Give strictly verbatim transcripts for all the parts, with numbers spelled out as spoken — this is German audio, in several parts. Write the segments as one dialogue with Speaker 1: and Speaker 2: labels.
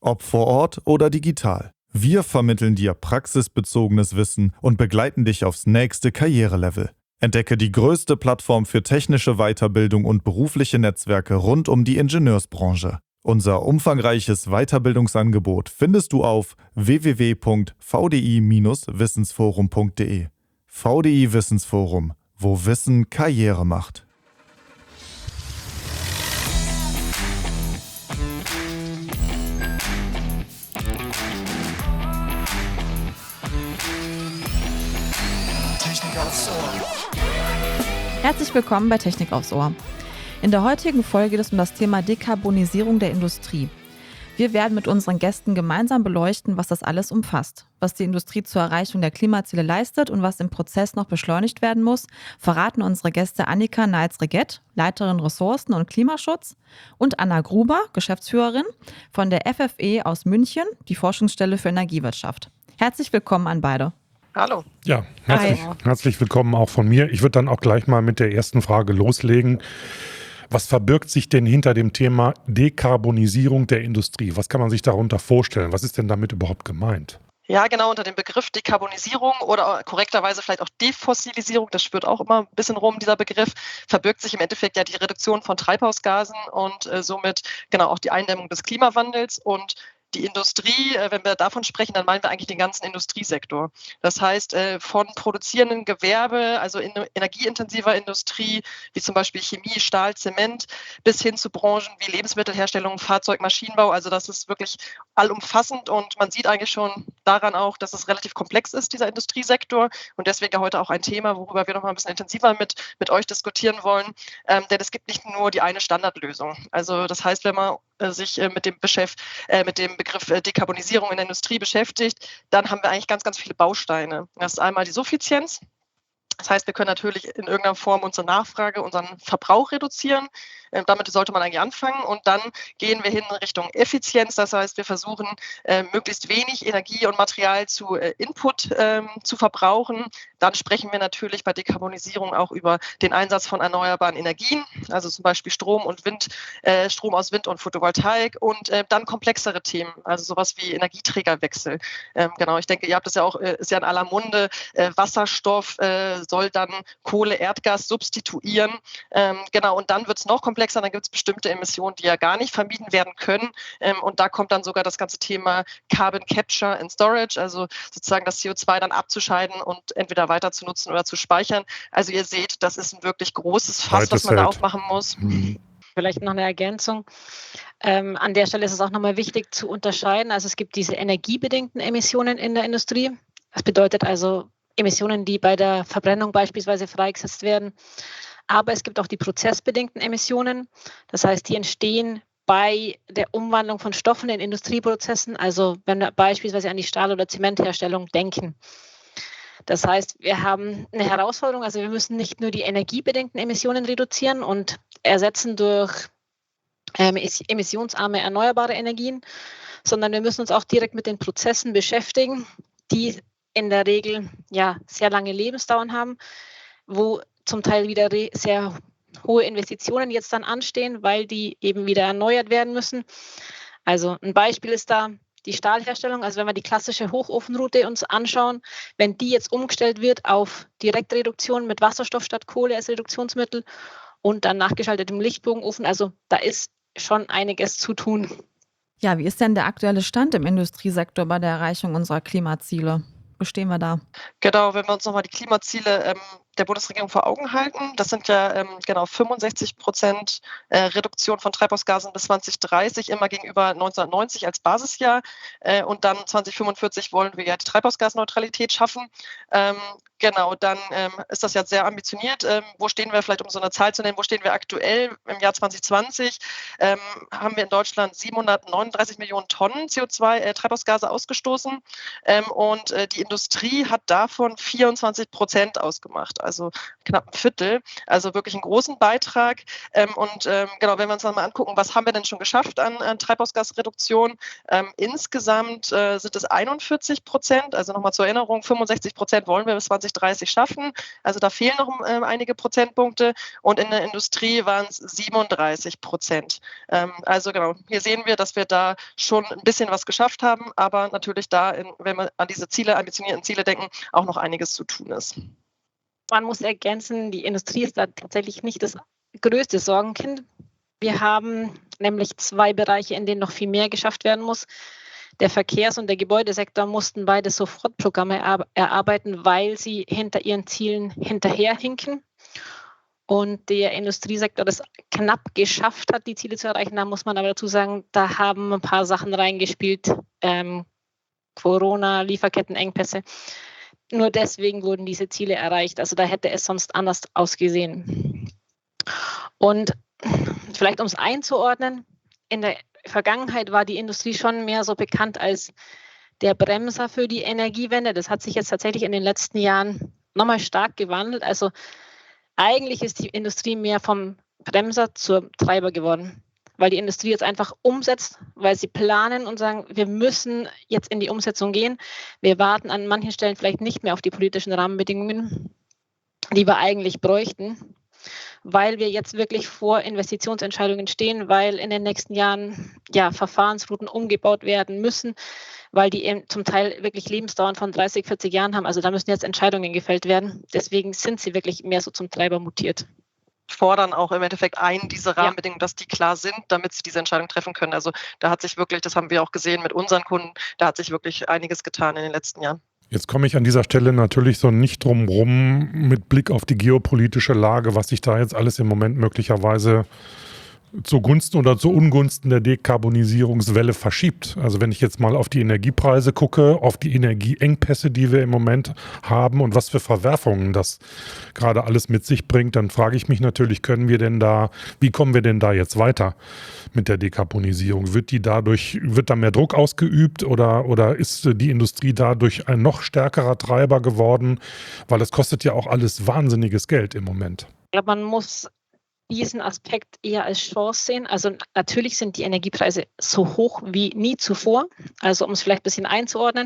Speaker 1: Ob vor Ort oder digital. Wir vermitteln dir praxisbezogenes Wissen und begleiten dich aufs nächste Karrierelevel. Entdecke die größte Plattform für technische Weiterbildung und berufliche Netzwerke rund um die Ingenieursbranche. Unser umfangreiches Weiterbildungsangebot findest du auf w w w punkt v d i Bindestrich wissensforum punkt d e. V D I Wissensforum, wo Wissen Karriere macht.
Speaker 2: Herzlich willkommen bei Technik aufs Ohr. In der heutigen Folge geht es um das Thema Dekarbonisierung der Industrie. Wir werden mit unseren Gästen gemeinsam beleuchten, was das alles umfasst, was die Industrie zur Erreichung der Klimaziele leistet und was im Prozess noch beschleunigt werden muss, verraten unsere Gäste Annika Neitz-Reget, Leiterin Ressourcen und Klimaschutz, und Anna Gruber, Geschäftsführerin von der F F E aus München, die Forschungsstelle für Energiewirtschaft. Herzlich willkommen an beide.
Speaker 3: Hallo.
Speaker 4: Ja, herzlich, herzlich willkommen auch von mir. Ich würde dann auch gleich mal mit der ersten Frage loslegen. Was verbirgt sich denn hinter dem Thema Dekarbonisierung der Industrie? Was kann man sich darunter vorstellen? Was ist denn damit überhaupt gemeint?
Speaker 3: Ja, genau, unter dem Begriff Dekarbonisierung oder korrekterweise vielleicht auch Defossilisierung, das schwirrt auch immer ein bisschen rum, dieser Begriff, verbirgt sich im Endeffekt ja die Reduktion von Treibhausgasen und äh, somit genau auch die Eindämmung des Klimawandels. Und die Industrie, wenn wir davon sprechen, dann meinen wir eigentlich den ganzen Industriesektor. Das heißt, von produzierenden Gewerbe, also in energieintensiver Industrie, wie zum Beispiel Chemie, Stahl, Zement, bis hin zu Branchen wie Lebensmittelherstellung, Fahrzeug, Maschinenbau. Also das ist wirklich allumfassend und man sieht eigentlich schon daran auch, dass es relativ komplex ist, dieser Industriesektor. Und deswegen heute auch ein Thema, worüber wir noch mal ein bisschen intensiver mit, mit euch diskutieren wollen. Ähm, denn es gibt nicht nur die eine Standardlösung. Also das heißt, wenn man sich mit dem, Beschäft, äh, mit dem Begriff Dekarbonisierung in der Industrie beschäftigt, dann haben wir eigentlich ganz, ganz viele Bausteine. Das ist einmal die Suffizienz. Das heißt, wir können natürlich in irgendeiner Form unsere Nachfrage, unseren Verbrauch reduzieren. Ähm, damit sollte man eigentlich anfangen. Und dann gehen wir hin in Richtung Effizienz. Das heißt, wir versuchen, äh, möglichst wenig Energie und Material zu äh, Input ähm, zu verbrauchen. Dann sprechen wir natürlich bei Dekarbonisierung auch über den Einsatz von erneuerbaren Energien, also zum Beispiel Strom und Wind, äh, Strom aus Wind und Photovoltaik und äh, dann komplexere Themen, also sowas wie Energieträgerwechsel. Ähm, genau, ich denke, ihr habt das ja auch, äh, ist ja in aller Munde, äh, Wasserstoff äh, soll dann Kohle, Erdgas substituieren. Ähm, genau, und dann wird es noch komplexer, dann gibt es bestimmte Emissionen, die ja gar nicht vermieden werden können. Ähm, und da kommt dann sogar das ganze Thema Carbon Capture and Storage, also sozusagen das C O zwei dann abzuscheiden und entweder weiter zu nutzen oder zu speichern. Also ihr seht, das ist ein wirklich großes Fass, was man da aufmachen muss.
Speaker 5: Mhm. Vielleicht noch eine Ergänzung. Ähm, an der Stelle ist es auch nochmal wichtig zu unterscheiden. Also es gibt diese energiebedingten Emissionen in der Industrie. Das bedeutet also Emissionen, die bei der Verbrennung beispielsweise freigesetzt werden. Aber es gibt auch die prozessbedingten Emissionen. Das heißt, die entstehen bei der Umwandlung von Stoffen in Industrieprozessen. Also wenn wir beispielsweise an die Stahl- oder Zementherstellung denken. Das heißt, wir haben eine Herausforderung. Also wir müssen nicht nur die energiebedingten Emissionen reduzieren und ersetzen durch ähm, emissionsarme erneuerbare Energien, sondern wir müssen uns auch direkt mit den Prozessen beschäftigen, die in der Regel ja sehr lange Lebensdauern haben, wo zum Teil wieder re- sehr hohe Investitionen jetzt dann anstehen, weil die eben wieder erneuert werden müssen. Also ein Beispiel ist da die Stahlherstellung. Also wenn wir die klassische Hochofenroute uns anschauen, wenn die jetzt umgestellt wird auf Direktreduktion mit Wasserstoff statt Kohle als Reduktionsmittel und dann nachgeschaltetem Lichtbogenofen, also da ist schon einiges zu tun.
Speaker 2: Ja, wie ist denn der aktuelle Stand im Industriesektor bei der Erreichung unserer Klimaziele? Wo stehen wir da?
Speaker 3: Genau, wenn wir uns nochmal die Klimaziele ähm, der Bundesregierung vor Augen halten, das sind ja ähm, genau fünfundsechzig Prozent äh, Reduktion von Treibhausgasen bis zwanzig dreißig, immer gegenüber neunzehnhundertneunzig als Basisjahr. Äh, und dann zwanzig fünfundvierzig wollen wir ja die Treibhausgasneutralität schaffen. Ähm, genau, dann ähm, ist das ja sehr ambitioniert. Ähm, wo stehen wir, vielleicht um so eine Zahl zu nennen, wo stehen wir aktuell im Jahr zwanzig zwanzig? Ähm, haben wir in Deutschland siebenhundertneununddreißig Millionen Tonnen C O zwei äh, Treibhausgase ausgestoßen. Ähm, und äh, die Industrie hat davon vierundzwanzig Prozent ausgemacht. also knapp ein Viertel, also wirklich einen großen Beitrag. Ähm, und ähm, genau, wenn wir uns dann mal angucken, was haben wir denn schon geschafft an, an Treibhausgasreduktion? Ähm, insgesamt äh, sind es einundvierzig Prozent, also nochmal zur Erinnerung, fünfundsechzig Prozent wollen wir bis zwanzig dreißig schaffen, also da fehlen noch äh, einige Prozentpunkte und in der Industrie waren es siebenunddreißig Prozent. Ähm, also genau, hier sehen wir, dass wir da schon ein bisschen was geschafft haben, aber natürlich da, in, wenn wir an diese Ziele, ambitionierten Ziele denken, auch noch einiges zu tun ist.
Speaker 5: Man muss ergänzen, die Industrie ist da tatsächlich nicht das größte Sorgenkind. Wir haben nämlich zwei Bereiche, in denen noch viel mehr geschafft werden muss. Der Verkehrs- und der Gebäudesektor mussten beide Sofortprogramme erarbeiten, weil sie hinter ihren Zielen hinterherhinken. Und der Industriesektor das knapp geschafft hat, die Ziele zu erreichen. Da muss man aber dazu sagen, da haben ein paar Sachen reingespielt. Ähm, Corona, Lieferkettenengpässe. Nur deswegen wurden diese Ziele erreicht. Also da hätte es sonst anders ausgesehen. Und vielleicht um es einzuordnen, in der Vergangenheit war die Industrie schon mehr so bekannt als der Bremser für die Energiewende. Das hat sich jetzt tatsächlich in den letzten Jahren nochmal stark gewandelt. Also eigentlich ist die Industrie mehr vom Bremser zur Treiber geworden, weil die Industrie jetzt einfach umsetzt, weil sie planen und sagen, wir müssen jetzt in die Umsetzung gehen. Wir warten an manchen Stellen vielleicht nicht mehr auf die politischen Rahmenbedingungen, die wir eigentlich bräuchten, weil wir jetzt wirklich vor Investitionsentscheidungen stehen, weil in den nächsten Jahren ja, Verfahrensrouten umgebaut werden müssen, weil die eben zum Teil wirklich Lebensdauern von dreißig, vierzig Jahren haben. Also da müssen jetzt Entscheidungen gefällt werden. Deswegen sind sie wirklich mehr so zum Treiber mutiert.
Speaker 3: Fordern auch im Endeffekt ein, diese Rahmenbedingungen, dass die klar sind, damit sie diese Entscheidung treffen können. Also da hat sich wirklich, das haben wir auch gesehen mit unseren Kunden, da hat sich wirklich einiges getan in den letzten Jahren.
Speaker 4: Jetzt komme ich an dieser Stelle natürlich so nicht drum rum mit Blick auf die geopolitische Lage, was sich da jetzt alles im Moment möglicherweise zugunsten oder zu Ungunsten der Dekarbonisierungswelle verschiebt. Also wenn ich jetzt mal auf die Energiepreise gucke, auf die Energieengpässe, die wir im Moment haben und was für Verwerfungen das gerade alles mit sich bringt, dann frage ich mich natürlich, können wir denn da, wie kommen wir denn da jetzt weiter mit der Dekarbonisierung? Wird die dadurch, wird da mehr Druck ausgeübt oder, oder ist die Industrie dadurch ein noch stärkerer Treiber geworden? Weil es kostet ja auch alles wahnsinniges Geld im Moment.
Speaker 5: Ich glaube, man muss diesen Aspekt eher als Chance sehen. Also natürlich sind die Energiepreise so hoch wie nie zuvor. Also um es vielleicht ein bisschen einzuordnen.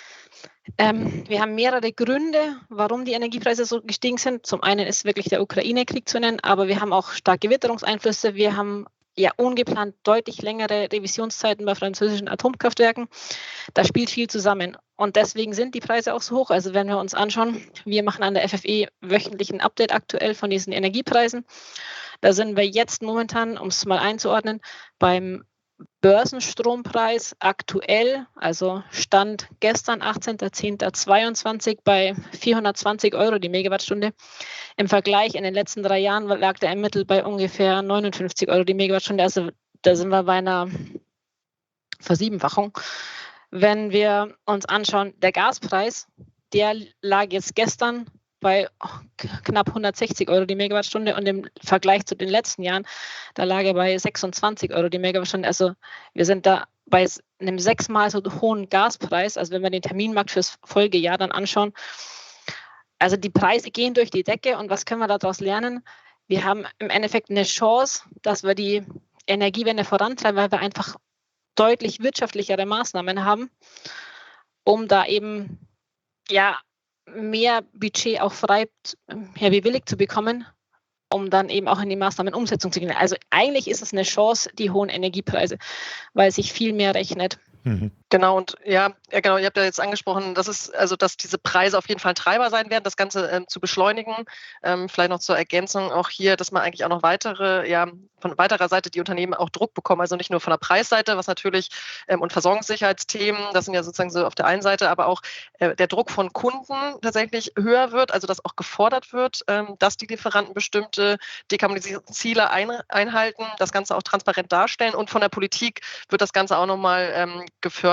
Speaker 5: Ähm, wir haben mehrere Gründe, warum die Energiepreise so gestiegen sind. Zum einen ist wirklich der Ukraine-Krieg zu nennen, aber wir haben auch starke Witterungseinflüsse. Wir haben ja ungeplant deutlich längere Revisionszeiten bei französischen Atomkraftwerken. Da spielt viel zusammen. Und deswegen sind die Preise auch so hoch. Also wenn wir uns anschauen, wir machen an der F F E wöchentlich ein Update aktuell von diesen Energiepreisen. Da sind wir jetzt momentan, um es mal einzuordnen, beim Börsenstrompreis aktuell, also Stand gestern, achtzehnter zehnter zweiundzwanzig, bei vierhundertzwanzig Euro die Megawattstunde. Im Vergleich in den letzten drei Jahren lag der im Mittel bei ungefähr neunundfünfzig Euro die Megawattstunde. Also da sind wir bei einer Versiebenfachung. Wenn wir uns anschauen, der Gaspreis, der lag jetzt gestern bei knapp hundertsechzig Euro die Megawattstunde und im Vergleich zu den letzten Jahren, da lag er bei sechsundzwanzig Euro die Megawattstunde. Also wir sind da bei einem sechsmal so hohen Gaspreis, also wenn wir den Terminmarkt fürs Folgejahr dann anschauen. Also die Preise gehen durch die Decke und was können wir daraus lernen? Wir haben im Endeffekt eine Chance, dass wir die Energiewende vorantreiben, weil wir einfach deutlich wirtschaftlichere Maßnahmen haben, um da eben ja mehr Budget auch frei ja, wie willig zu bekommen, um dann eben auch in die Maßnahmenumsetzung zu gehen. Also eigentlich ist es eine Chance, die hohen Energiepreise, weil sich viel mehr rechnet.
Speaker 4: Mhm.
Speaker 3: Genau, und ja, ja, genau, ihr habt ja jetzt angesprochen, dass es, also dass diese Preise auf jeden Fall ein Treiber sein werden, das Ganze ähm, zu beschleunigen. Ähm, vielleicht noch zur Ergänzung auch hier, dass man eigentlich auch noch weitere, ja, von weiterer Seite die Unternehmen auch Druck bekommen, also nicht nur von der Preisseite, was natürlich ähm, und Versorgungssicherheitsthemen, das sind ja sozusagen so auf der einen Seite, aber auch äh, der Druck von Kunden tatsächlich höher wird, also dass auch gefordert wird, ähm, dass die Lieferanten bestimmte Dekarbonisierungsziele ein, einhalten, das Ganze auch transparent darstellen und von der Politik wird das Ganze auch nochmal ähm, gefördert,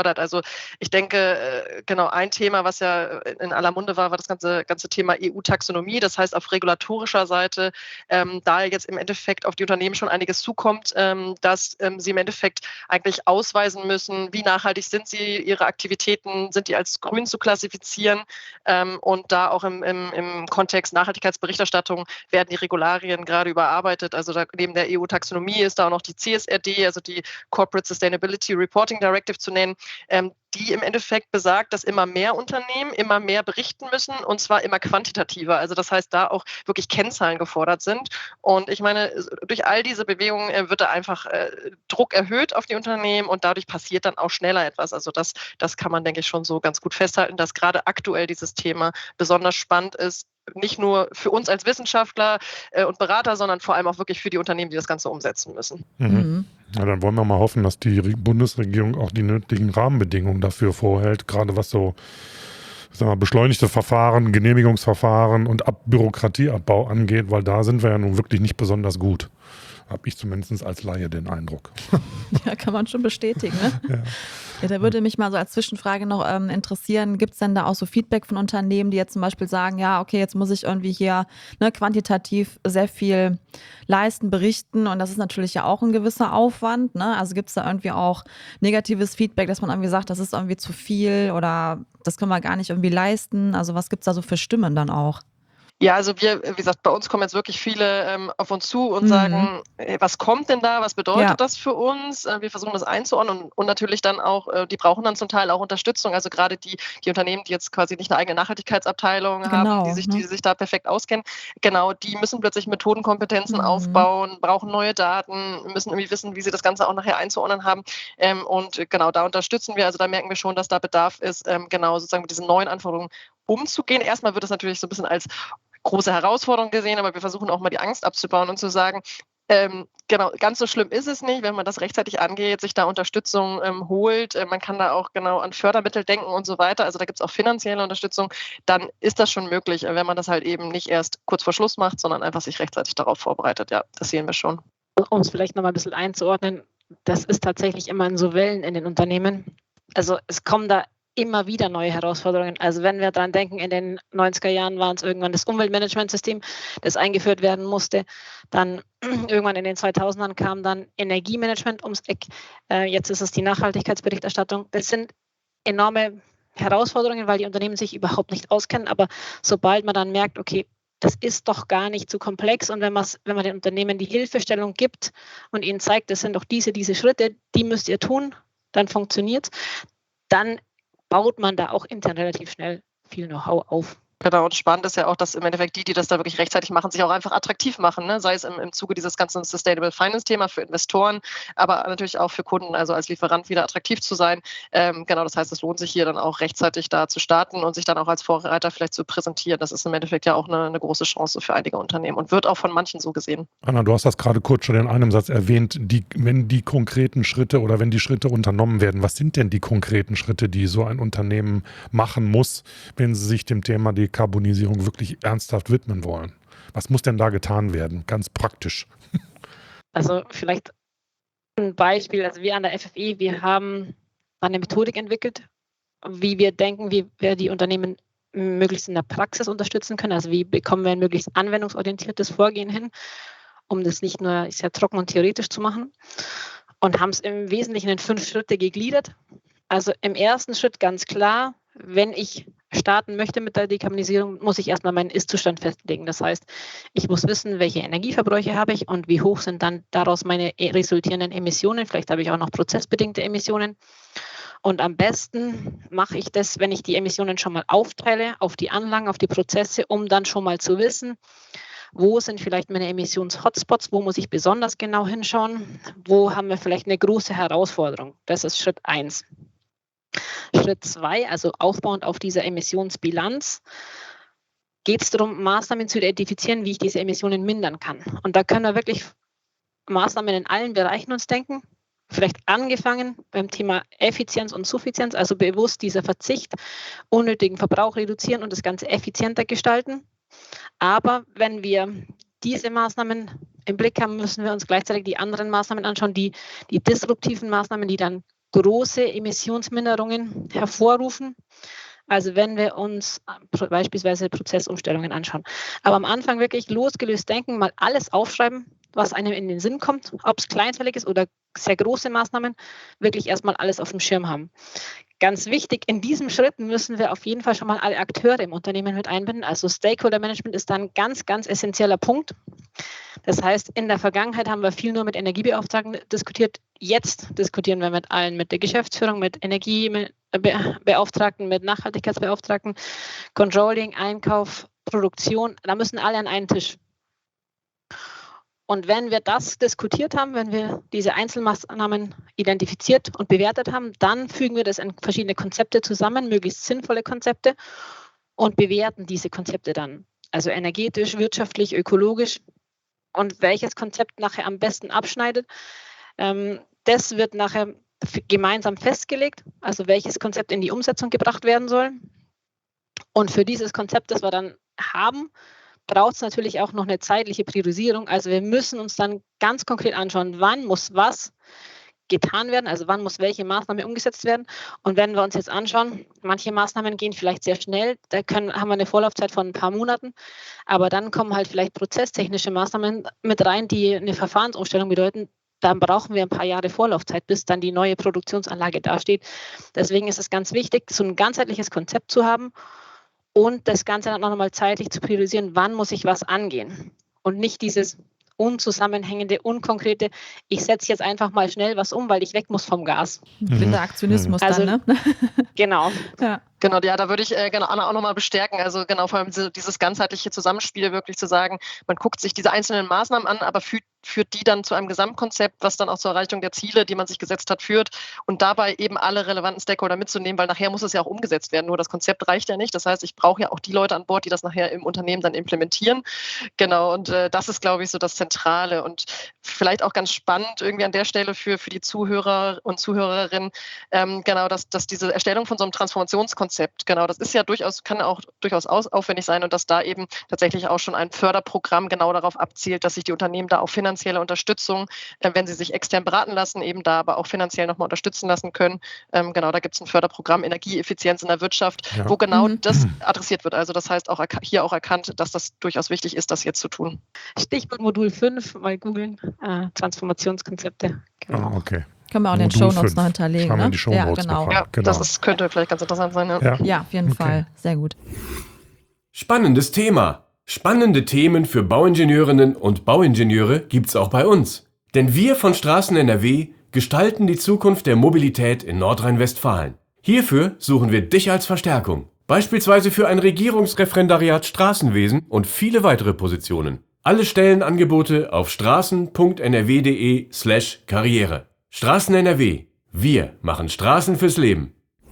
Speaker 3: gefordert. Also ich denke, genau ein Thema, was ja in aller Munde war, war das ganze, ganze Thema E U-Taxonomie. Das heißt, auf regulatorischer Seite, ähm, da jetzt im Endeffekt auf die Unternehmen schon einiges zukommt, ähm, dass ähm, sie im Endeffekt eigentlich ausweisen müssen, wie nachhaltig sind sie, ihre Aktivitäten, sind die als grün zu klassifizieren, ähm, und da auch im, im, im Kontext Nachhaltigkeitsberichterstattung werden die Regularien gerade überarbeitet. Also da, neben der E U-Taxonomie ist da auch noch die C S R D, also die Corporate Sustainability Reporting Directive zu nennen, ähm, die im Endeffekt besagt, dass immer mehr Unternehmen immer mehr berichten müssen und zwar immer quantitativer. Also das heißt, da auch wirklich Kennzahlen gefordert sind. Und ich meine, durch all diese Bewegungen äh, wird da einfach äh, Druck erhöht auf die Unternehmen und dadurch passiert dann auch schneller etwas. Also das, das kann man, denke ich, schon so ganz gut festhalten, dass gerade aktuell dieses Thema besonders spannend ist, nicht nur für uns als Wissenschaftler äh, und Berater, sondern vor allem auch wirklich für die Unternehmen, die das Ganze umsetzen müssen.
Speaker 4: Mhm. Mhm. Ja, dann wollen wir mal hoffen, dass die Bundesregierung auch die nötigen Rahmenbedingungen dafür vorhält, gerade was so sagen wir, beschleunigte Verfahren, Genehmigungsverfahren und Ab- Bürokratieabbau angeht, weil da sind wir ja nun wirklich nicht besonders gut. Habe ich zumindest als Laie den Eindruck.
Speaker 2: Ja, kann man schon bestätigen. Ne?
Speaker 4: Ja.
Speaker 2: Ja, da würde mich mal so als Zwischenfrage noch ähm, interessieren, gibt es denn da auch so Feedback von Unternehmen, die jetzt zum Beispiel sagen, ja, okay, jetzt muss ich irgendwie hier ne, quantitativ sehr viel leisten, berichten und das ist natürlich ja auch ein gewisser Aufwand. Ne? Also gibt es da irgendwie auch negatives Feedback, dass man irgendwie sagt, das ist irgendwie zu viel oder das können wir gar nicht irgendwie leisten? Also was gibt es da so für Stimmen dann auch?
Speaker 3: Ja, also wir, wie gesagt, bei uns kommen jetzt wirklich viele ähm, auf uns zu und
Speaker 2: Mhm.
Speaker 3: sagen, ey, was kommt denn da, was bedeutet
Speaker 2: Ja.
Speaker 3: das für uns? Äh, wir versuchen das einzuordnen und, und natürlich dann auch, äh, die brauchen dann zum Teil auch Unterstützung, also gerade die, die Unternehmen, die jetzt quasi nicht eine eigene Nachhaltigkeitsabteilung
Speaker 2: Genau,
Speaker 3: haben, die sich,
Speaker 2: ne?
Speaker 3: die sich da perfekt auskennen, genau, die müssen plötzlich Methodenkompetenzen
Speaker 2: Mhm.
Speaker 3: aufbauen, brauchen neue Daten, müssen irgendwie wissen, wie sie das Ganze auch nachher einzuordnen haben, ähm, und äh, genau, da unterstützen wir, also da merken wir schon, dass da Bedarf ist, ähm, genau sozusagen mit diesen neuen Anforderungen umzugehen. Erstmal wird es natürlich so ein bisschen als große Herausforderung gesehen, aber wir versuchen auch mal die Angst abzubauen und zu sagen, ähm, genau, ganz so schlimm ist es nicht, wenn man das rechtzeitig angeht, sich da Unterstützung ähm, holt. Äh, man kann da auch genau an Fördermittel denken und so weiter. Also da gibt es auch finanzielle Unterstützung. Dann ist das schon möglich, äh, wenn man das halt eben nicht erst kurz vor Schluss macht, sondern einfach sich rechtzeitig darauf vorbereitet. Ja, das sehen wir schon.
Speaker 5: Um es vielleicht nochmal ein bisschen einzuordnen, das ist tatsächlich immer in so Wellen in den Unternehmen. Also es kommen da immer wieder neue Herausforderungen. Also wenn wir daran denken, in den neunziger Jahren war es irgendwann das Umweltmanagementsystem, das eingeführt werden musste. Dann irgendwann in den zweitausendern kam dann Energiemanagement ums Eck. Äh, jetzt ist es die Nachhaltigkeitsberichterstattung. Das sind enorme Herausforderungen, weil die Unternehmen sich überhaupt nicht auskennen. Aber sobald man dann merkt, okay, das ist doch gar nicht so komplex und wenn, wenn man den Unternehmen die Hilfestellung gibt und ihnen zeigt, das sind doch diese, diese Schritte, die müsst ihr tun, dann funktioniert es, dann baut man da auch intern relativ schnell viel Know-how auf.
Speaker 3: Genau, und spannend ist ja auch, dass im Endeffekt die, die das da wirklich rechtzeitig machen, sich auch einfach attraktiv machen, ne? Sei es im, im Zuge dieses ganzen Sustainable Finance-Thema für Investoren, aber natürlich auch für Kunden, also als Lieferant wieder attraktiv zu sein. Ähm, genau, das heißt, es lohnt sich hier dann auch rechtzeitig da zu starten und sich dann auch als Vorreiter vielleicht zu präsentieren. Das ist im Endeffekt ja auch eine, eine große Chance für einige Unternehmen und wird auch von manchen so gesehen.
Speaker 4: Anna, du hast das gerade kurz schon in einem Satz erwähnt, die, wenn die konkreten Schritte oder wenn die Schritte unternommen werden, was sind denn die konkreten Schritte, die so ein Unternehmen machen muss, wenn sie sich dem Thema Dekarbonisierung wirklich ernsthaft widmen wollen? Was muss denn da getan werden, ganz praktisch?
Speaker 5: Also vielleicht ein Beispiel, also wir an der F F E, wir haben eine Methodik entwickelt, wie wir denken, wie wir die Unternehmen möglichst in der Praxis unterstützen können, also wie bekommen wir ein möglichst anwendungsorientiertes Vorgehen hin, um das nicht nur sehr trocken und theoretisch zu machen, und haben es im Wesentlichen in fünf Schritte gegliedert. Also im ersten Schritt ganz klar, wenn ich starten möchte mit der Dekarbonisierung, muss ich erstmal meinen Ist-Zustand festlegen. Das heißt, ich muss wissen, welche Energieverbräuche habe ich und wie hoch sind dann daraus meine resultierenden Emissionen. Vielleicht habe ich auch noch prozessbedingte Emissionen. Und am besten mache ich das, wenn ich die Emissionen schon mal aufteile auf die Anlagen, auf die Prozesse, um dann schon mal zu wissen, wo sind vielleicht meine Emissions-Hotspots, wo muss ich besonders genau hinschauen, wo haben wir vielleicht eine große Herausforderung. Das ist Schritt eins. Schritt zwei, also aufbauend auf dieser Emissionsbilanz, geht es darum, Maßnahmen zu identifizieren, wie ich diese Emissionen mindern kann. Und da können wir wirklich Maßnahmen in allen Bereichen uns denken. Vielleicht angefangen beim Thema Effizienz und Suffizienz, also bewusst dieser Verzicht, unnötigen Verbrauch reduzieren und das Ganze effizienter gestalten. Aber wenn wir diese Maßnahmen im Blick haben, müssen wir uns gleichzeitig die anderen Maßnahmen anschauen, die, die disruptiven Maßnahmen, die dann große Emissionsminderungen hervorrufen. Also wenn wir uns beispielsweise Prozessumstellungen anschauen. Aber am Anfang wirklich losgelöst denken, mal alles aufschreiben, was einem in den Sinn kommt, ob es kleinteilig ist oder sehr große Maßnahmen, wirklich erstmal alles auf dem Schirm haben. Ganz wichtig, in diesem Schritt müssen wir auf jeden Fall schon mal alle Akteure im Unternehmen mit einbinden. Also Stakeholder Management ist dann ein ganz, ganz essentieller Punkt. Das heißt, in der Vergangenheit haben wir viel nur mit Energiebeauftragten diskutiert. Jetzt diskutieren wir mit allen, mit der Geschäftsführung, mit Energiebeauftragten, mit Nachhaltigkeitsbeauftragten, Controlling, Einkauf, Produktion. Da müssen alle an einen Tisch. Und wenn wir das diskutiert haben, wenn wir diese Einzelmaßnahmen identifiziert und bewertet haben, dann fügen wir das in verschiedene Konzepte zusammen, möglichst sinnvolle Konzepte, und bewerten diese Konzepte dann. Also energetisch, wirtschaftlich, ökologisch. Und welches Konzept nachher am besten abschneidet, ähm, das wird nachher gemeinsam festgelegt, also welches Konzept in die Umsetzung gebracht werden soll. Und für dieses Konzept, das wir dann haben, braucht es natürlich auch noch eine zeitliche Priorisierung. Also wir müssen uns dann ganz konkret anschauen, wann muss was getan werden, also wann muss welche Maßnahme umgesetzt werden. Und wenn wir uns jetzt anschauen, manche Maßnahmen gehen vielleicht sehr schnell, da können, haben wir eine Vorlaufzeit von ein paar Monaten, aber dann kommen halt vielleicht prozesstechnische Maßnahmen mit rein, die eine Verfahrensumstellung bedeuten. Dann brauchen wir ein paar Jahre Vorlaufzeit, bis dann die neue Produktionsanlage dasteht. Deswegen ist es ganz wichtig, so ein ganzheitliches Konzept zu haben und das Ganze dann auch nochmal zeitlich zu priorisieren, wann muss ich was angehen. Und nicht dieses unzusammenhängende, unkonkrete, ich setze jetzt einfach mal schnell was um, weil ich weg muss vom Gas.
Speaker 2: Blinder Aktionismus
Speaker 5: also,
Speaker 2: dann, ne?
Speaker 5: Genau.
Speaker 2: Ja.
Speaker 3: Genau, ja, da würde ich äh, genau Anna auch nochmal bestärken. Also genau, vor allem diese, dieses ganzheitliche Zusammenspiel wirklich zu sagen, man guckt sich diese einzelnen Maßnahmen an, aber führt, führt die dann zu einem Gesamtkonzept, was dann auch zur Erreichung der Ziele, die man sich gesetzt hat, führt und dabei eben alle relevanten Stakeholder mitzunehmen, weil nachher muss es ja auch umgesetzt werden. Nur das Konzept reicht ja nicht. Das heißt, ich brauche ja auch die Leute an Bord, die das nachher im Unternehmen dann implementieren. Genau, und äh, das ist, glaube ich, so das Zentrale und vielleicht auch ganz spannend irgendwie an der Stelle für, für die Zuhörer und Zuhörerinnen, ähm, genau, dass, dass diese Erstellung von so einem Transformationskonzept, genau, das ist ja durchaus, kann auch durchaus aufwendig sein und dass da eben tatsächlich auch schon ein Förderprogramm genau darauf abzielt, dass sich die Unternehmen da auf finanzielle Unterstützung, äh, wenn sie sich extern beraten lassen, eben da aber auch finanziell nochmal unterstützen lassen können. Ähm, genau, da gibt es ein Förderprogramm Energieeffizienz in der Wirtschaft, ja. wo genau mhm. das adressiert wird. Also das heißt auch hier auch erkannt, dass das durchaus wichtig ist, das jetzt zu tun.
Speaker 5: Stichwort Modul fünf, mal googeln, äh, Transformationskonzepte.
Speaker 4: Genau. Ah, okay.
Speaker 2: Können wir auch in den Shownotes noch hinterlegen.
Speaker 4: Schreiben wir
Speaker 2: Ne?
Speaker 4: in die Shownotes
Speaker 2: ja, genau.
Speaker 4: noch rein.
Speaker 3: Ja,
Speaker 4: genau.
Speaker 3: das ist, könnte vielleicht ganz interessant sein. Ja,
Speaker 2: ja. ja auf jeden
Speaker 4: okay.
Speaker 2: Fall. Sehr gut.
Speaker 6: Spannendes Thema. Spannende Themen für Bauingenieurinnen und Bauingenieure gibt's auch bei uns. Denn wir von Straßen N R W gestalten die Zukunft der Mobilität in Nordrhein-Westfalen. Hierfür suchen wir dich als Verstärkung. Beispielsweise für ein Regierungsreferendariat Straßenwesen und viele weitere Positionen. Alle Stellenangebote auf straßen.nrw.de slash Karriere. Straßen N R W. Wir machen Straßen fürs Leben.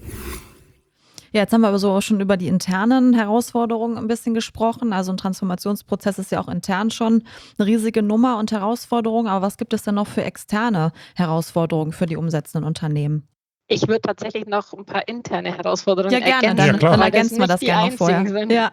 Speaker 2: Ja, jetzt haben wir aber so schon über die internen Herausforderungen ein bisschen gesprochen. Also ein Transformationsprozess ist ja auch intern schon eine riesige Nummer und Herausforderung. Aber was gibt es denn noch für externe Herausforderungen für die umsetzenden Unternehmen?
Speaker 5: Ich würde tatsächlich noch ein paar interne Herausforderungen
Speaker 2: ja, gerne,
Speaker 5: ergänzen.
Speaker 2: Dann, dann ergänzen wir das gerne noch vorher.
Speaker 5: Sind. Ja.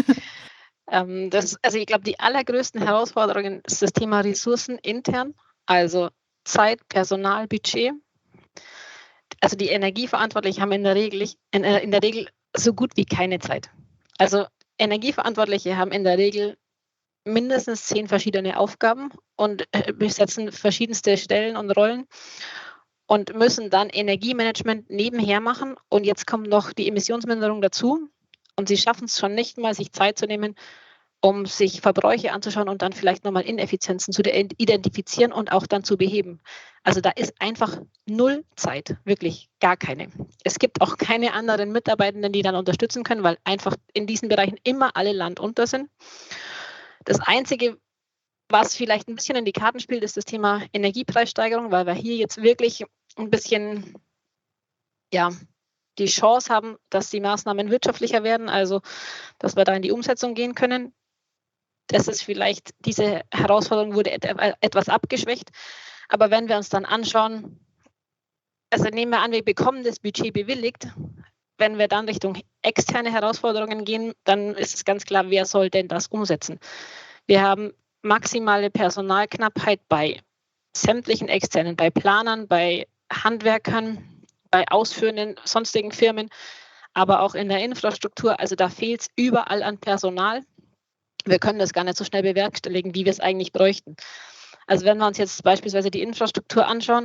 Speaker 5: ähm, das, also ich glaube, die allergrößten Herausforderungen ist das Thema Ressourcen intern, also Zeit, Personal, Budget. Also die Energieverantwortlichen haben in der Regel in, in der Regel so gut wie keine Zeit. Also Energieverantwortliche haben in der Regel mindestens zehn verschiedene Aufgaben und besetzen verschiedenste Stellen und Rollen und müssen dann Energiemanagement nebenher machen. Und jetzt kommt noch die Emissionsminderung dazu. Und sie schaffen es schon nicht mal, sich Zeit zu nehmen, um sich Verbräuche anzuschauen und dann vielleicht nochmal Ineffizienzen zu identifizieren und auch dann zu beheben. Also da ist einfach null Zeit, wirklich gar keine. Es gibt auch keine anderen Mitarbeitenden, die dann unterstützen können, weil einfach in diesen Bereichen immer alle landunter sind. Das Einzige, was vielleicht ein bisschen in die Karten spielt, ist das Thema Energiepreissteigerung, weil wir hier jetzt wirklich ein bisschen, ja, die Chance haben, dass die Maßnahmen wirtschaftlicher werden, also dass wir da in die Umsetzung gehen können. Das ist vielleicht, diese Herausforderung wurde etwas abgeschwächt. Aber wenn wir uns dann anschauen, also nehmen wir an, wir bekommen das Budget bewilligt. Wenn wir dann Richtung externe Herausforderungen gehen, dann ist es ganz klar, wer soll denn das umsetzen? Wir haben maximale Personalknappheit bei sämtlichen externen, bei Planern, bei Handwerkern, bei ausführenden sonstigen Firmen, aber auch in der Infrastruktur. Also da fehlt es überall an Personal. Wir können das gar nicht so schnell bewerkstelligen, wie wir es eigentlich bräuchten. Also wenn wir uns jetzt beispielsweise die Infrastruktur anschauen,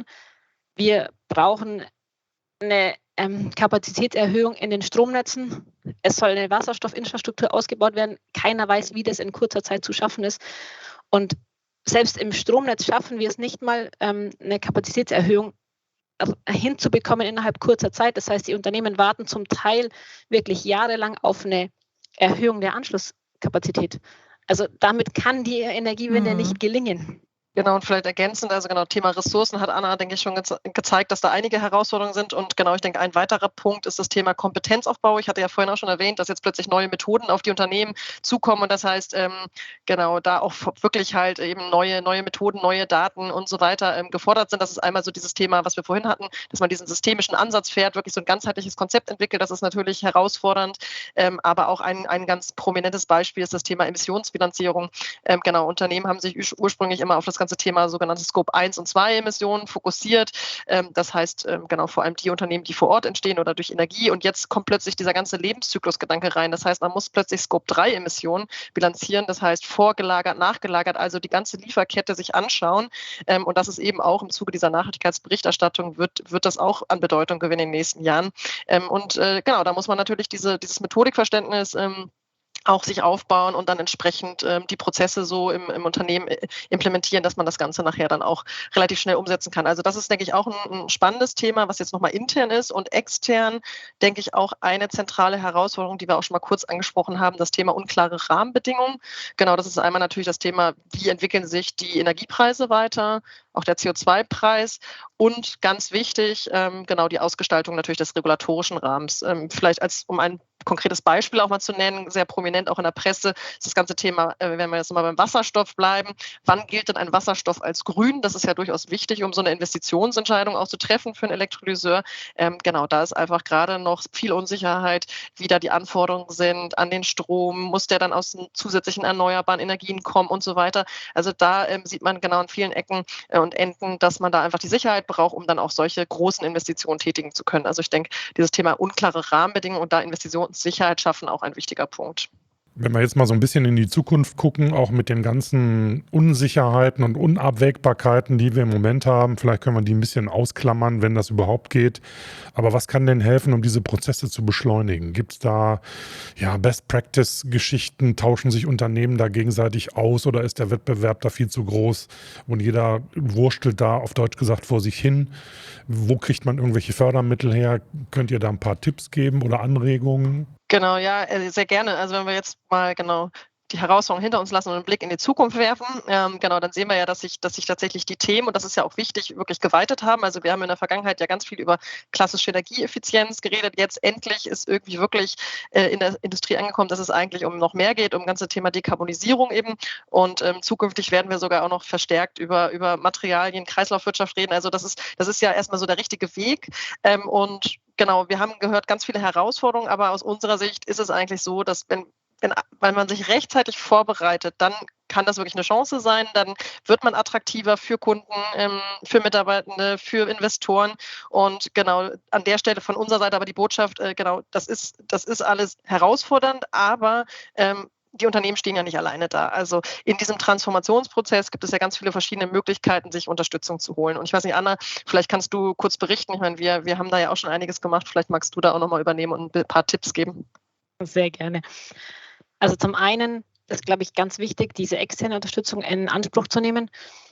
Speaker 5: wir brauchen eine ähm, Kapazitätserhöhung in den Stromnetzen. Es soll eine Wasserstoffinfrastruktur ausgebaut werden. Keiner weiß, wie das in kurzer Zeit zu schaffen ist. Und selbst im Stromnetz schaffen wir es nicht mal, ähm, eine Kapazitätserhöhung hinzubekommen innerhalb kurzer Zeit. Das heißt, die Unternehmen warten zum Teil wirklich jahrelang auf eine Erhöhung der Anschlusskapazität. Also damit kann die Energiewende
Speaker 2: Mhm.
Speaker 5: nicht gelingen.
Speaker 3: Genau, und vielleicht ergänzend, also genau, Thema Ressourcen hat Anna, denke ich, schon ge- gezeigt, dass da einige Herausforderungen sind. Und genau, ich denke, ein weiterer Punkt ist das Thema Kompetenzaufbau. Ich hatte ja vorhin auch schon erwähnt, dass jetzt plötzlich neue Methoden auf die Unternehmen zukommen. Und das heißt, ähm, genau, da auch wirklich halt eben neue, neue Methoden, neue Daten und so weiter ähm, gefordert sind. Das ist einmal so dieses Thema, was wir vorhin hatten, dass man diesen systemischen Ansatz fährt, wirklich so ein ganzheitliches Konzept entwickelt. Das ist natürlich herausfordernd. Ähm, aber auch ein, ein ganz prominentes Beispiel ist das Thema Emissionsbilanzierung. Ähm, genau, Unternehmen haben sich ur- ursprünglich immer auf das ganze Thema sogenannte Scope eins und zwei Emissionen fokussiert. Ähm, das heißt, ähm, genau, vor allem die Unternehmen, die vor Ort entstehen oder durch Energie. Und jetzt kommt plötzlich dieser ganze Lebenszyklusgedanke rein. Das heißt, man muss plötzlich Scope drei Emissionen bilanzieren. Das heißt, vorgelagert, nachgelagert, also die ganze Lieferkette sich anschauen. Ähm, und das ist eben auch im Zuge dieser Nachhaltigkeitsberichterstattung wird, wird das auch an Bedeutung gewinnen in den nächsten Jahren. Ähm, und äh, genau, da muss man natürlich diese, dieses Methodikverständnis ähm, auch sich aufbauen und dann entsprechend ähm, die Prozesse so im, im Unternehmen äh, implementieren, dass man das Ganze nachher dann auch relativ schnell umsetzen kann. Also das ist, denke ich, auch ein, ein spannendes Thema, was jetzt nochmal intern ist und extern, denke ich, auch eine zentrale Herausforderung, die wir auch schon mal kurz angesprochen haben, das Thema unklare Rahmenbedingungen. Genau, das ist einmal natürlich das Thema, wie entwickeln sich die Energiepreise weiter, auch der C O zwei Preis und ganz wichtig, ähm, genau die Ausgestaltung natürlich des regulatorischen Rahmens. Ähm, vielleicht als um ein konkretes Beispiel auch mal zu nennen, sehr prominent auch in der Presse, ist das ganze Thema, äh, wenn wir jetzt mal beim Wasserstoff bleiben, wann gilt denn ein Wasserstoff als grün? Das ist ja durchaus wichtig, um so eine Investitionsentscheidung auch zu treffen für einen Elektrolyseur. Ähm, genau, da ist einfach gerade noch viel Unsicherheit, wie da die Anforderungen sind an den Strom, muss der dann aus den zusätzlichen erneuerbaren Energien kommen und so weiter. Also da ähm, sieht man genau an vielen Ecken äh, und Enden, dass man da einfach die Sicherheit braucht, um dann auch solche großen Investitionen tätigen zu können. Also ich denke, dieses Thema unklare Rahmenbedingungen und da Investitionssicherheit schaffen auch ein wichtiger Punkt.
Speaker 4: Wenn wir jetzt mal so ein bisschen in die Zukunft gucken, auch mit den ganzen Unsicherheiten und Unabwägbarkeiten, die wir im Moment haben, vielleicht können wir die ein bisschen ausklammern, wenn das überhaupt geht. Aber was kann denn helfen, um diese Prozesse zu beschleunigen? Gibt es da ja, Best-Practice-Geschichten? Tauschen sich Unternehmen da gegenseitig aus oder ist der Wettbewerb da viel zu groß und jeder wurstelt da auf Deutsch gesagt vor sich hin? Wo kriegt man irgendwelche Fördermittel her? Könnt ihr da ein paar Tipps geben oder Anregungen?
Speaker 3: Genau, ja, äh, sehr gerne. Also wenn wir jetzt mal genau die Herausforderungen hinter uns lassen und einen Blick in die Zukunft werfen, ähm, genau, dann sehen wir ja, dass sich, dass sich tatsächlich die Themen, und das ist ja auch wichtig, wirklich geweitet haben. Also wir haben in der Vergangenheit ja ganz viel über klassische Energieeffizienz geredet. Jetzt endlich ist irgendwie wirklich äh, in der Industrie angekommen, dass es eigentlich um noch mehr geht, um das ganze Thema Dekarbonisierung eben. Und ähm, zukünftig werden wir sogar auch noch verstärkt über, über Materialien, Kreislaufwirtschaft reden. Also das ist, das ist ja erstmal so der richtige Weg. Ähm, und genau, wir haben gehört, ganz viele Herausforderungen, aber aus unserer Sicht ist es eigentlich so, dass wenn Wenn, wenn man sich rechtzeitig vorbereitet, dann kann das wirklich eine Chance sein. Dann wird man attraktiver für Kunden, ähm, für Mitarbeitende, für Investoren. Und genau an der Stelle von unserer Seite aber die Botschaft, äh, genau, das ist, das ist alles herausfordernd, aber ähm, die Unternehmen stehen ja nicht alleine da. Also in diesem Transformationsprozess gibt es ja ganz viele verschiedene Möglichkeiten, sich Unterstützung zu holen. Und ich weiß nicht, Anna, vielleicht kannst du kurz berichten. Ich meine, wir, wir haben da ja auch schon einiges gemacht. Vielleicht magst du da auch nochmal übernehmen und ein paar Tipps geben.
Speaker 5: Sehr gerne. Also zum einen ist, glaube ich, ganz wichtig, diese externe Unterstützung in Anspruch zu nehmen.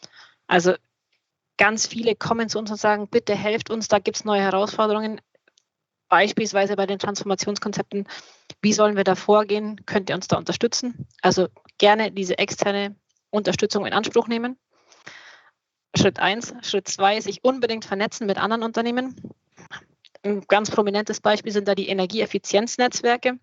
Speaker 5: Also ganz viele kommen zu uns und sagen, bitte helft uns, da gibt es neue Herausforderungen. Beispielsweise bei den Transformationskonzepten, wie sollen wir da vorgehen? Könnt ihr uns da unterstützen? Also gerne diese externe Unterstützung in Anspruch nehmen. Schritt eins. Schritt zwei, sich unbedingt vernetzen mit anderen Unternehmen. Ein ganz prominentes Beispiel sind da die Energieeffizienznetzwerke.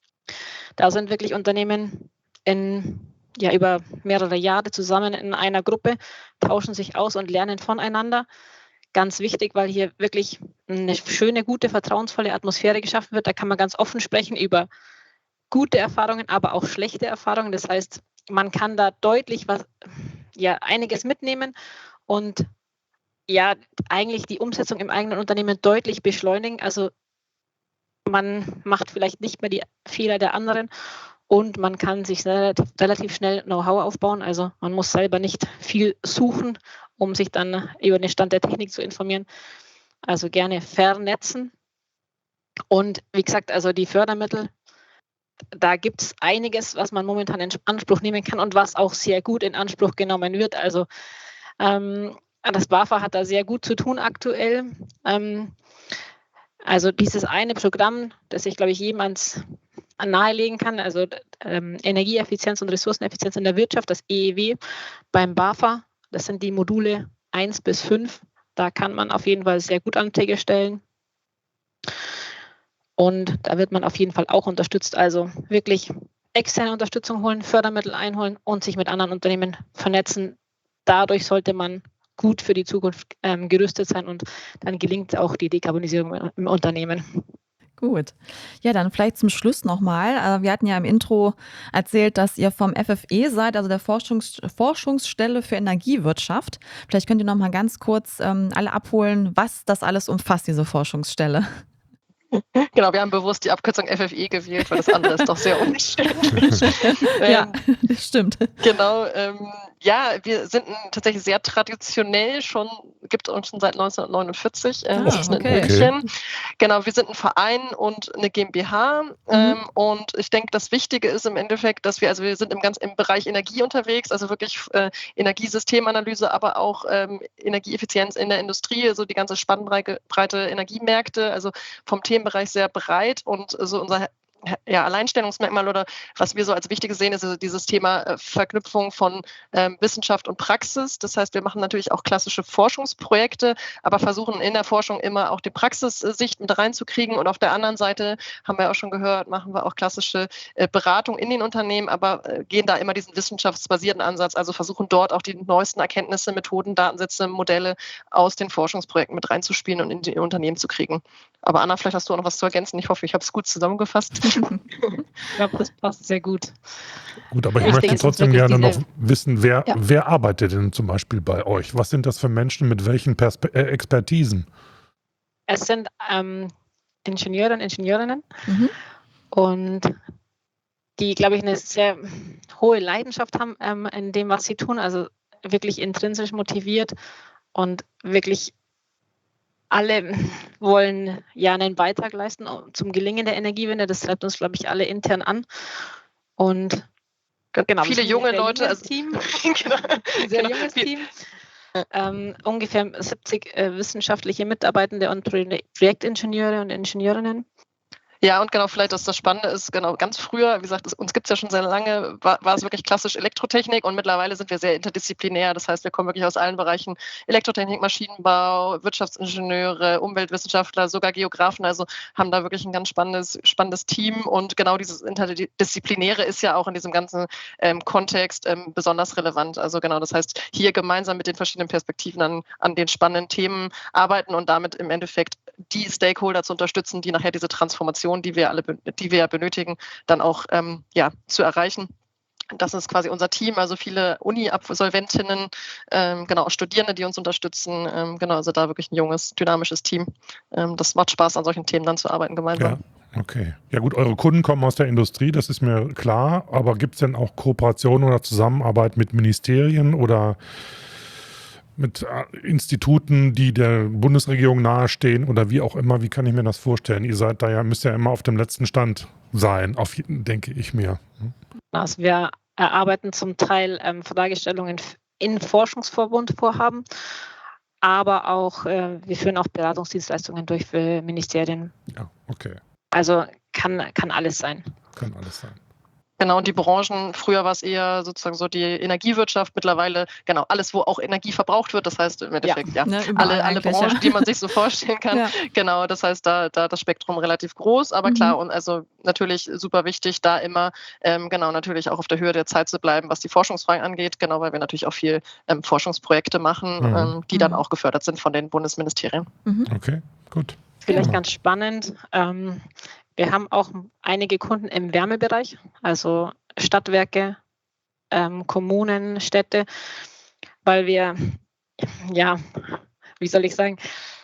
Speaker 5: Da sind wirklich Unternehmen in, ja, über mehrere Jahre zusammen in einer Gruppe, tauschen sich aus und lernen voneinander. Ganz wichtig, weil hier wirklich eine schöne, gute, vertrauensvolle Atmosphäre geschaffen wird. Da kann man ganz offen sprechen über gute Erfahrungen, aber auch schlechte Erfahrungen. Das heißt, man kann da deutlich was, ja, einiges mitnehmen und ja, eigentlich die Umsetzung im eigenen Unternehmen deutlich beschleunigen. Also man macht vielleicht nicht mehr die Fehler der anderen und man kann sich relativ, relativ schnell Know-how aufbauen. Also man muss selber nicht viel suchen, um sich dann über den Stand der Technik zu informieren. Also gerne vernetzen. Und wie gesagt, also die Fördermittel, da gibt es einiges, was man momentan in Anspruch nehmen kann und was auch sehr gut in Anspruch genommen wird. Also ähm, das BAFA hat da sehr gut zu tun aktuell. Ähm, also dieses eine Programm, das ich, glaube ich, jedem ans nahelegen kann, also ähm, Energieeffizienz und Ressourceneffizienz in der Wirtschaft, das E E W beim BAFA, das sind die Module eins bis fünf. Da kann man auf jeden Fall sehr gut Anträge stellen. Und da wird man auf jeden Fall auch unterstützt. Also wirklich externe Unterstützung holen, Fördermittel einholen und sich mit anderen Unternehmen vernetzen. Dadurch sollte man gut für die Zukunft ähm, gerüstet sein und dann gelingt auch die Dekarbonisierung im Unternehmen.
Speaker 2: Gut. Ja, dann vielleicht zum Schluss nochmal. Wir hatten ja im Intro erzählt, dass ihr vom F F E seid, also der Forschungs- Forschungsstelle für Energiewirtschaft. Vielleicht könnt ihr nochmal ganz kurz ähm, alle abholen, was das alles umfasst, diese Forschungsstelle.
Speaker 3: Genau, wir haben bewusst die Abkürzung F F E gewählt, weil das andere ist doch sehr umständlich.
Speaker 2: Ja,
Speaker 3: ähm,
Speaker 2: das stimmt.
Speaker 3: Genau, ähm, ja, wir sind tatsächlich sehr traditionell schon, gibt es uns schon seit neunzehnhundertneunundvierzig, äh,
Speaker 2: Ah,
Speaker 3: sitzen
Speaker 2: okay.
Speaker 3: in München. Genau, wir sind ein Verein und eine GmbH ähm,
Speaker 2: Mhm.
Speaker 3: und ich denke, das Wichtige ist im Endeffekt, dass wir, also wir sind im ganz im Bereich Energie unterwegs, also wirklich äh, Energiesystemanalyse, aber auch ähm, Energieeffizienz in der Industrie, also die ganze Spannbreite Breite Energiemärkte, also vom Themenbereich sehr breit und so unser ja, Alleinstellungsmerkmal oder was wir so als wichtig sehen, ist also dieses Thema äh, Verknüpfung von ähm, Wissenschaft und Praxis. Das heißt, wir machen natürlich auch klassische Forschungsprojekte, aber versuchen in der Forschung immer auch die Praxissicht mit reinzukriegen. Und auf der anderen Seite, haben wir auch schon gehört, machen wir auch klassische äh, Beratung in den Unternehmen, aber äh, gehen da immer diesen wissenschaftsbasierten Ansatz, also versuchen dort auch die neuesten Erkenntnisse, Methoden, Datensätze, Modelle aus den Forschungsprojekten mit reinzuspielen und in die Unternehmen zu kriegen. Aber Anna, vielleicht hast du auch noch was zu ergänzen. Ich hoffe, ich habe es gut zusammengefasst.
Speaker 5: Ich glaube, das passt sehr gut.
Speaker 4: Gut, aber ich
Speaker 5: Wichtig
Speaker 4: möchte
Speaker 5: ist
Speaker 4: trotzdem
Speaker 5: wirklich
Speaker 4: gerne
Speaker 5: diese-
Speaker 4: noch wissen, wer,
Speaker 5: Ja.
Speaker 4: wer arbeitet denn zum Beispiel bei euch? Was sind das für Menschen mit welchen Perspe äh, Expertisen?
Speaker 5: Es sind ähm, Ingenieure und Ingenieurinnen
Speaker 2: Mhm.
Speaker 5: und die, glaube ich, eine sehr hohe Leidenschaft haben ähm, in dem, was sie tun, also wirklich intrinsisch motiviert und wirklich alle wollen ja einen Beitrag leisten zum Gelingen der Energiewende. Das treibt uns, glaube ich, alle intern an. Und genau, wir
Speaker 3: Viele
Speaker 5: sind
Speaker 3: junge
Speaker 5: ein sehr
Speaker 3: Leute,
Speaker 5: junges
Speaker 3: also
Speaker 5: Team,
Speaker 3: genau,
Speaker 5: ein sehr
Speaker 3: genau.
Speaker 5: junges
Speaker 3: Wir-
Speaker 5: Team. Ähm, ungefähr siebzig äh, wissenschaftliche Mitarbeitende und Pro Projektingenieure und Ingenieurinnen.
Speaker 3: Ja, und genau, vielleicht, dass das Spannende ist, genau, ganz früher, wie gesagt, es, uns gibt es ja schon sehr lange, war, war es wirklich klassisch Elektrotechnik und mittlerweile sind wir sehr interdisziplinär. Das heißt, wir kommen wirklich aus allen Bereichen, Elektrotechnik, Maschinenbau, Wirtschaftsingenieure, Umweltwissenschaftler, sogar Geografen, also haben da wirklich ein ganz spannendes, spannendes Team und genau dieses Interdisziplinäre ist ja auch in diesem ganzen ähm, Kontext ähm, besonders relevant. Also genau, das heißt, hier gemeinsam mit den verschiedenen Perspektiven an, an den spannenden Themen arbeiten und damit im Endeffekt die Stakeholder zu unterstützen, die nachher diese Transformation, die wir alle, die wir ja benötigen, dann auch ähm, ja, zu erreichen. Das ist quasi unser Team, also viele Uni-Absolventinnen, ähm, genau, Studierende, die uns unterstützen. Ähm, genau, also da wirklich ein junges, dynamisches Team. Ähm, das macht Spaß, an solchen Themen dann zu arbeiten gemeinsam.
Speaker 4: Ja, okay. Ja gut, eure Kunden kommen aus der Industrie, das ist mir klar, aber gibt es denn auch Kooperationen oder Zusammenarbeit mit Ministerien oder mit äh, Instituten, die der Bundesregierung nahestehen oder wie auch immer? Wie kann ich mir das vorstellen? Ihr seid da ja, müsst ja immer auf dem letzten Stand sein, auf, denke ich mir.
Speaker 5: Also wir erarbeiten zum Teil ähm, Fragestellungen in Forschungsverbundvorhaben, aber auch, äh, wir führen auch Beratungsdienstleistungen durch für Ministerien.
Speaker 4: Ja, okay.
Speaker 5: Also kann, kann alles sein.
Speaker 4: Kann alles sein.
Speaker 3: Genau, und die Branchen, früher war es eher sozusagen so die Energiewirtschaft, mittlerweile genau alles, wo auch Energie verbraucht wird. Das heißt im Endeffekt, ja,
Speaker 2: Ne, überall
Speaker 3: alle, alle
Speaker 2: eigentlich,
Speaker 3: Branchen,
Speaker 2: ja.
Speaker 3: die man sich so vorstellen kann.
Speaker 2: Ja.
Speaker 3: Genau, das heißt, da, da das Spektrum relativ groß, aber
Speaker 2: Mhm.
Speaker 3: klar, und also natürlich super wichtig, da immer ähm, genau natürlich auch auf der Höhe der Zeit zu bleiben, was die Forschungsfragen angeht, genau, weil wir natürlich auch viel ähm, Forschungsprojekte machen,
Speaker 4: Mhm.
Speaker 3: ähm, die dann
Speaker 2: Mhm.
Speaker 3: auch gefördert sind von den Bundesministerien.
Speaker 2: Mhm.
Speaker 4: Okay, gut.
Speaker 5: Vielleicht
Speaker 4: Ja.
Speaker 5: ganz spannend. Ähm, wir haben auch einige Kunden im Wärmebereich, also Stadtwerke, ähm, Kommunen, Städte, weil wir ja wie soll ich sagen,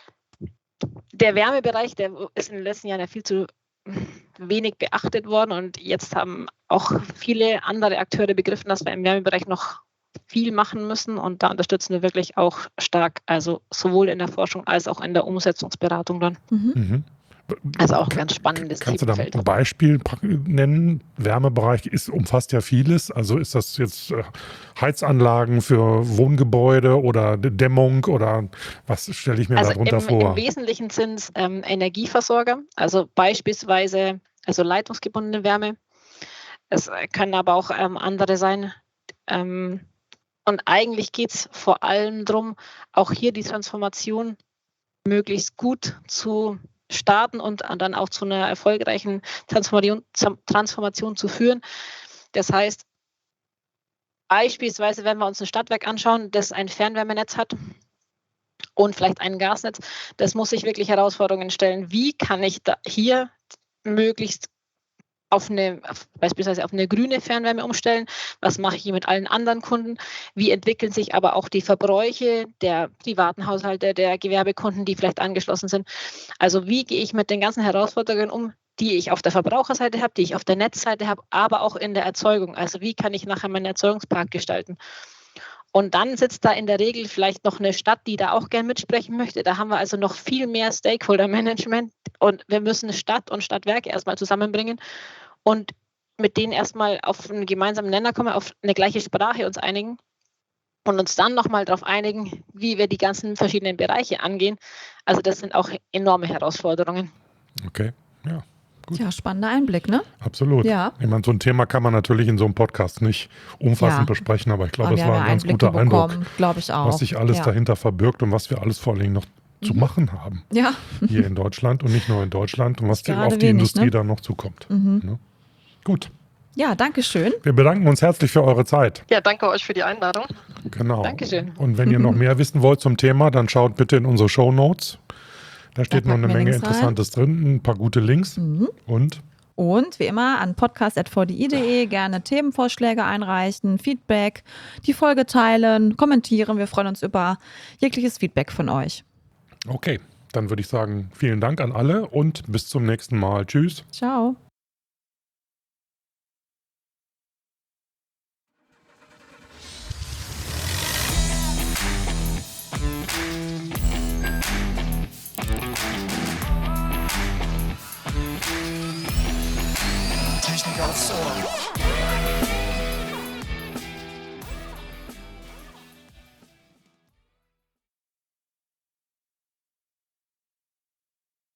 Speaker 5: der Wärmebereich, der ist in den letzten Jahren ja viel zu wenig beachtet worden und jetzt haben auch viele andere Akteure begriffen, dass wir im Wärmebereich noch viel machen müssen und da unterstützen wir wirklich auch stark, also sowohl in der Forschung als auch in der Umsetzungsberatung dann.
Speaker 2: Mhm.
Speaker 4: Mhm.
Speaker 5: Also auch ein ganz spannendes
Speaker 4: Kannst du da
Speaker 5: Themenfeld.
Speaker 4: ein Beispiel nennen? Wärmebereich ist, umfasst ja vieles. Also ist das jetzt äh, Heizanlagen für Wohngebäude oder Dämmung oder was stelle ich mir
Speaker 5: Also
Speaker 4: darunter
Speaker 5: im,
Speaker 4: vor?
Speaker 5: im Wesentlichen sind es ähm, Energieversorger, also beispielsweise also leitungsgebundene Wärme. Es können aber auch ähm, andere sein. Ähm, und eigentlich geht es vor allem darum, auch hier die Transformation möglichst gut zu starten und dann auch zu einer erfolgreichen Transformation, Transformation zu führen. Das heißt, beispielsweise, wenn wir uns ein Stadtwerk anschauen, das ein Fernwärmenetz hat und vielleicht ein Gasnetz, das muss sich wirklich Herausforderungen stellen. Wie kann ich da hier möglichst auf eine, auf, beispielsweise auf eine grüne Fernwärme umstellen? Was mache ich hier mit allen anderen Kunden? Wie entwickeln sich aber auch die Verbräuche der privaten Haushalte, der Gewerbekunden, die vielleicht angeschlossen sind? Also wie gehe ich mit den ganzen Herausforderungen um, die ich auf der Verbraucherseite habe, die ich auf der Netzseite habe, aber auch in der Erzeugung? Also wie kann ich nachher meinen Erzeugungspark gestalten? Und dann sitzt da in der Regel vielleicht noch eine Stadt, die da auch gern mitsprechen möchte. Da haben wir also noch viel mehr Stakeholder-Management und wir müssen Stadt und Stadtwerke erstmal zusammenbringen und mit denen erstmal auf einen gemeinsamen Nenner kommen, auf eine gleiche Sprache uns einigen und uns dann nochmal darauf einigen, wie wir die ganzen verschiedenen Bereiche angehen. Also das sind auch enorme Herausforderungen.
Speaker 4: Okay, ja. Gut.
Speaker 2: Ja, spannender Einblick, ne?
Speaker 4: Absolut.
Speaker 2: Ja.
Speaker 4: Ich meine, so ein Thema kann man natürlich in so einem Podcast nicht umfassend
Speaker 2: Ja.
Speaker 4: besprechen, aber ich glaube,
Speaker 2: Aber
Speaker 4: das
Speaker 2: wir
Speaker 4: war
Speaker 2: haben
Speaker 4: ein
Speaker 2: ja
Speaker 4: ganz
Speaker 2: Einblicke
Speaker 4: guter Eindruck,
Speaker 2: bekommen, glaube ich auch.
Speaker 4: was sich alles
Speaker 2: ja.
Speaker 4: dahinter verbirgt und was wir alles vor allen Dingen noch zu
Speaker 2: Mhm.
Speaker 4: machen haben
Speaker 2: Ja.
Speaker 4: hier in Deutschland und nicht nur in Deutschland und was
Speaker 2: Ist gerade
Speaker 4: auf die
Speaker 2: wenig,
Speaker 4: Industrie
Speaker 2: ne?
Speaker 4: dann noch zukommt.
Speaker 2: Mhm.
Speaker 4: Ne? Gut.
Speaker 2: Ja, danke schön.
Speaker 4: Wir bedanken uns herzlich für eure Zeit.
Speaker 3: Ja, danke euch für die Einladung.
Speaker 4: Genau.
Speaker 5: Dankeschön.
Speaker 4: Und wenn ihr noch mehr wissen wollt zum Thema, dann schaut bitte in unsere Shownotes. Da steht
Speaker 2: Da
Speaker 4: noch eine
Speaker 2: packen wir
Speaker 4: Menge
Speaker 2: Links rein.
Speaker 4: Interessantes drin, ein paar gute Links.
Speaker 2: Mhm.
Speaker 4: Und
Speaker 2: Und wie immer an podcast at v d i punkt d e gerne Themenvorschläge einreichen, Feedback, die Folge teilen, kommentieren. Wir freuen uns über jegliches Feedback von euch.
Speaker 4: okay, dann würde ich sagen, vielen Dank an alle und bis zum nächsten Mal. Tschüss.
Speaker 2: Ciao.
Speaker 7: Technik aufs Ohr.